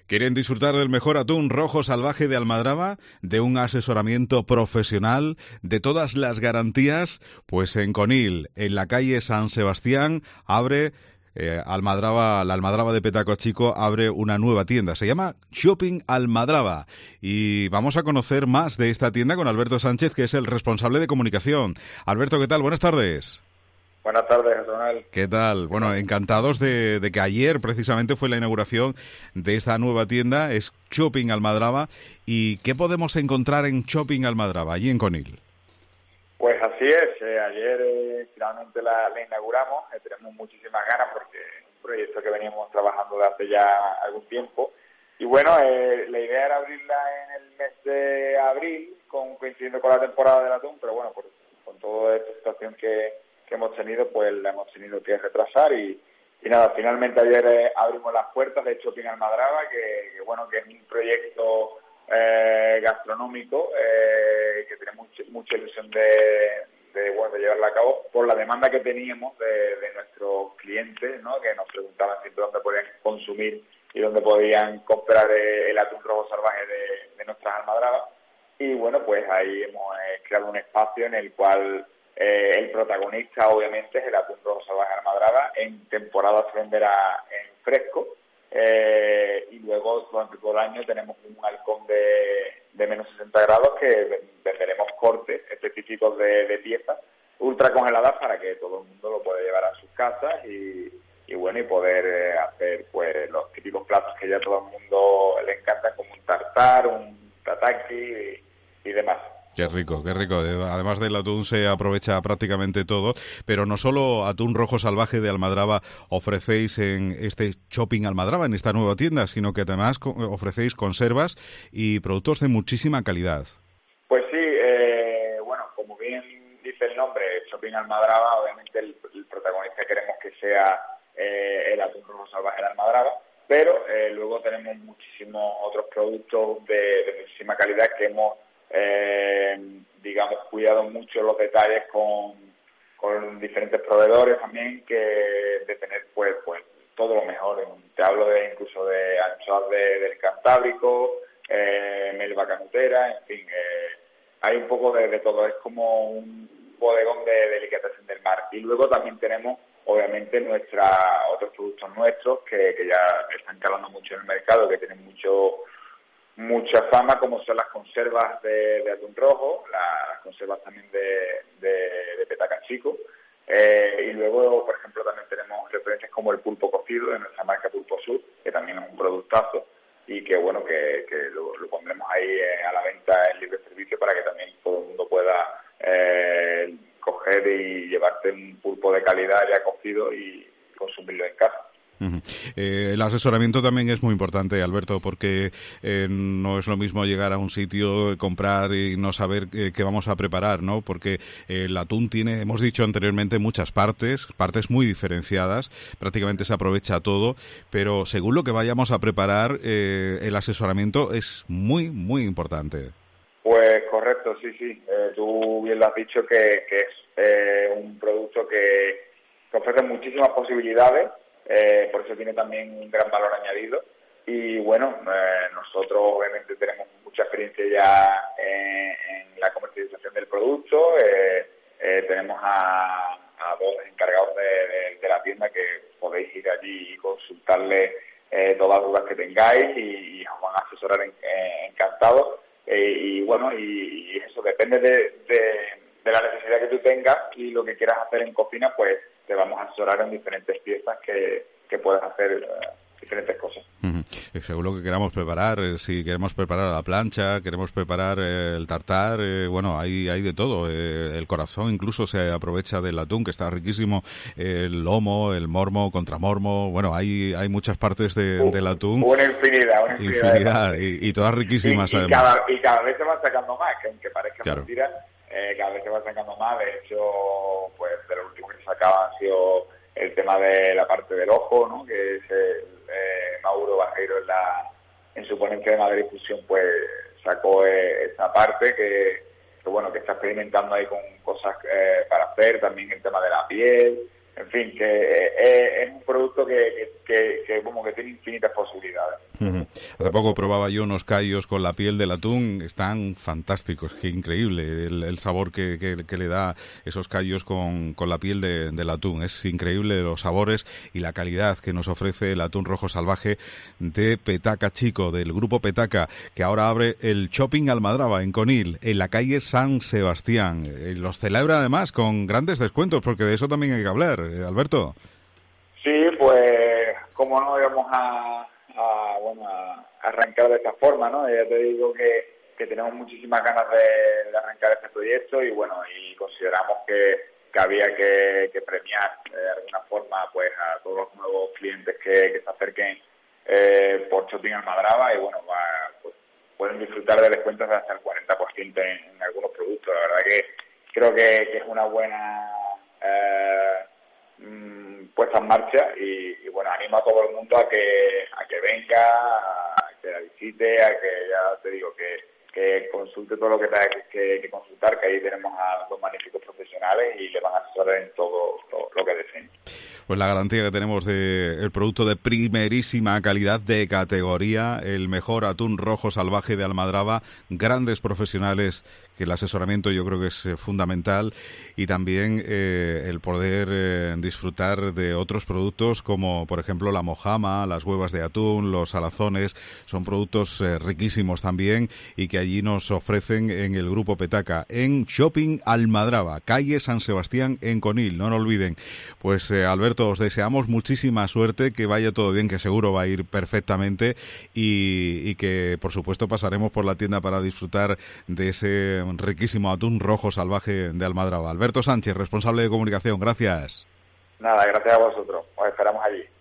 ¿Quieren disfrutar del mejor atún rojo salvaje de Almadraba, de un asesoramiento profesional, de todas las garantías? Pues en Conil, en la calle San Sebastián, abre la Almadraba de Petacochico abre una nueva tienda. Se llama Shopping Almadraba. Y vamos a conocer más de esta tienda con Alberto Sánchez, que es el responsable de comunicación. Alberto, ¿qué tal? Buenas tardes. Buenas tardes, José Manuel. ¿Qué tal? Bueno, encantados de que ayer precisamente fue la inauguración de esta nueva tienda, es Shopping Almadraba. ¿Y qué podemos encontrar en Shopping Almadraba, allí en Conil? Pues así es, ayer finalmente la inauguramos, tenemos muchísimas ganas porque es un proyecto que veníamos trabajando de hace ya algún tiempo. Y bueno, la idea era abrirla en el mes de abril, coincidiendo con la temporada del atún, pero bueno, con toda esta situación que hemos tenido, pues la hemos tenido que retrasar y nada, finalmente ayer abrimos las puertas de Shopping Almadraba, que bueno, que es un proyecto gastronómico que tiene mucha ilusión de llevarla a cabo por la demanda que teníamos de nuestros clientes, ¿no? Que nos preguntaban siempre dónde podían consumir y dónde podían comprar el atún rojo salvaje de nuestras almadrabas. Y bueno, pues ahí hemos creado un espacio en el cual el protagonista obviamente es el atún rojo salvaje Almadraba. En temporada se venderá en fresco y luego durante todo el año tenemos un halcón de menos 60 grados que venderemos cortes específicos de piezas ultra congeladas para que todo el mundo lo pueda llevar a sus casas y bueno, y poder hacer pues los típicos platos que ya a todo el mundo le encantan, como un tartar, un tataki y demás. Qué rico, qué rico. Además del atún se aprovecha prácticamente todo, pero no solo atún rojo salvaje de Almadraba ofrecéis en este Shopping Almadraba, en esta nueva tienda, sino que además ofrecéis conservas y productos de muchísima calidad. Pues sí, bueno, como bien dice el nombre, Shopping Almadraba, obviamente el protagonista queremos que sea el atún rojo salvaje de Almadraba, pero luego tenemos muchísimos otros productos de muchísima calidad que hemos digamos, cuidado mucho los detalles con diferentes proveedores también, que de tener pues todo lo mejor. Te hablo incluso de anchoas del Cantábrico, melva canutera, en fin, hay un poco de todo, es como un bodegón de delicatessen del mar. Y luego también tenemos obviamente otros productos nuestros que ya están calando mucho en el mercado, que tienen mucha fama, como son las conservas de atún rojo, las conservas también de petacachico, y luego, por ejemplo, también tenemos referencias como el pulpo cocido de nuestra marca Pulpo Sur, que también es un productazo y que bueno, que lo pondremos ahí a la venta en libre servicio para que también todo el mundo pueda coger y llevarte un pulpo de calidad ya cocido y consumirlo en casa. El asesoramiento también es muy importante, Alberto, porque no es lo mismo llegar a un sitio, comprar y no saber qué vamos a preparar, ¿no? Porque el atún tiene, hemos dicho anteriormente, muchas partes muy diferenciadas, prácticamente se aprovecha todo, pero según lo que vayamos a preparar, el asesoramiento es muy, muy importante. Pues correcto, sí. Tú bien lo has dicho que es un producto que ofrece muchísimas posibilidades. Por eso tiene también un gran valor añadido y bueno, nosotros obviamente tenemos mucha experiencia ya en la comercialización del producto, tenemos a dos encargados de la tienda que podéis ir allí y consultarle todas las dudas que tengáis y os van a asesorar encantados y bueno, y eso depende de la necesidad que tú tengas y lo que quieras hacer en cocina, pues te vamos a asesorar en diferentes piezas que puedas hacer diferentes cosas. Según lo que queramos preparar, si queremos preparar a la plancha, queremos preparar el tartar, bueno, hay de todo. El corazón incluso se aprovecha del atún, que está riquísimo, el lomo, el mormo, contramormo, bueno, hay muchas partes del atún. Una infinidad. Y todas riquísimas, además. Y cada vez se van sacando más, que aunque parezca claro. Mentira, cada vez se van sacando más. De hecho, pues de lo último que se sacaba ha sido el tema de la parte del ojo, ¿no? Que es Mauro Bajeiro en su ponencia de Madrid Fusión, pues sacó esa parte que bueno, que está experimentando ahí con cosas para hacer, también el tema de la piel, en fin, que es un producto que como que tiene infinitas posibilidades. Hace poco probaba yo unos callos con la piel del atún, están fantásticos, qué increíble el sabor que le da esos callos con la piel del atún. Es increíble los sabores y la calidad que nos ofrece el atún rojo salvaje de Petaca Chico, del grupo Petaca, que ahora abre el Shopping Almadraba en Conil, en la calle San Sebastián. Los celebra además con grandes descuentos, porque de eso también hay que hablar, Alberto. Sí, pues cómo no íbamos a arrancar de esta forma, ¿no? Ya te digo que tenemos muchísimas ganas de arrancar este proyecto y bueno, y consideramos que había que premiar de alguna forma pues a todos los nuevos clientes que se acerquen por Shopping Almadraba y bueno, pues pueden disfrutar de descuentos de hasta el 40% en algunos productos. La verdad que creo que es una buena puesta en marcha y bueno, animo a todo el mundo a que venga, a que la visite, a que ya te digo que consulte todo lo que tenga que consultar, que ahí tenemos a dos magníficos profesionales y le van a asesorar en todo lo que deseen. Pues la garantía que tenemos de el producto de primerísima calidad, de categoría, el mejor atún rojo salvaje de Almadraba, grandes profesionales, que el asesoramiento yo creo que es fundamental, y también el poder disfrutar de otros productos como por ejemplo la mojama, las huevas de atún, los salazones, son productos riquísimos también y que allí nos ofrecen en el grupo Petaca, en Shopping Almadraba, calle San Sebastián en Conil, no lo olviden. Pues Alberto, os deseamos muchísima suerte, que vaya todo bien, que seguro va a ir perfectamente y que por supuesto pasaremos por la tienda para disfrutar de ese riquísimo atún rojo salvaje de Almadraba. Alberto Sánchez, responsable de comunicación, gracias. Nada, gracias a vosotros, os esperamos allí.